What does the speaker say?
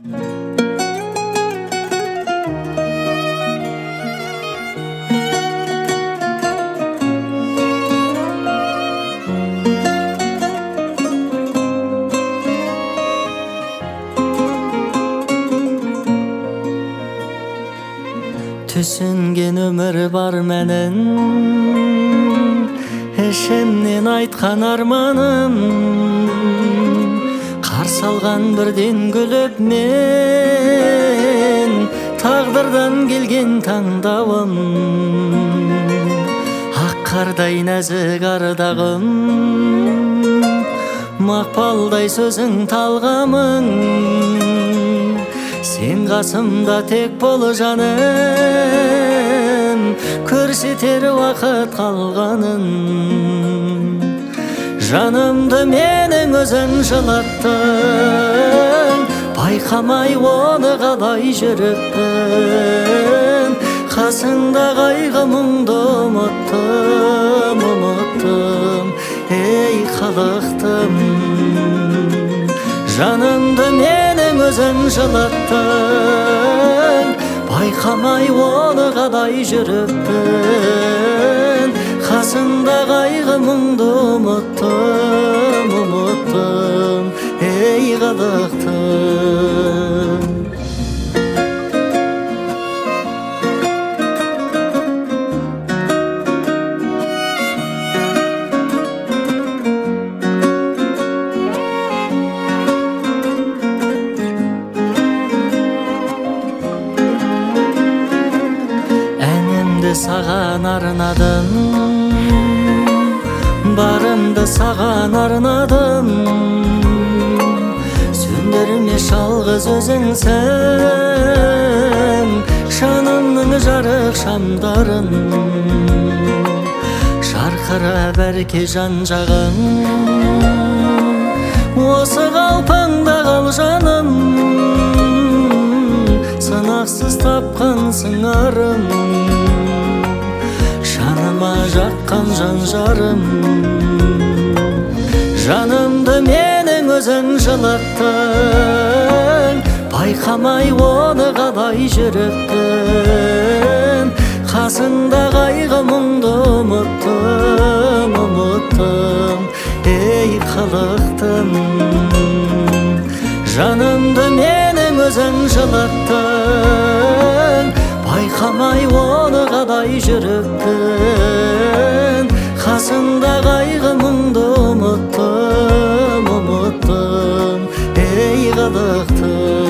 Түсінген өмір бар мәнін, ішімнен айтқан арманым, қарсы алған бірден күліп мен, тағдырдан келген таңдауым, ақ қардай нәзік ардағым, мақпалдай сөзің талғамың, сен қасымда тек бол жаным, көрсетер уақыт қалғанын. Жанымды менің өзің жылаттың, байқамай оны қалай жүріппін. Қасыңда қайғы мұңды ұмыттым, ей қалықтым. Жанымды менің өзің жылаттың, байқамай оны қалай жүріппін. Қасыңда қайғы мұңды ұмыттым, ей қалықтым. Саған арнадым, барымды саған арнадым, сөндірме жалғыз өзіңсің, жанымның жарық шамдарын. Жарқыра бәрке жан жағың, осы қалпыңда қал жаным, сынақсыз тапқан сыңарым, жаныма жаққан жан жарым. Жанымды менің өзің жылаттың, байқамай оны қалай жүріппін. Қасыңда қайғы мұңды ұмыттым, ей қалықтым. Жанымды менің өзің жылаттың, байқамай оны қалай жүріппін. Қасыңда қайғы мұңды ұмыттым, ей қалықтым.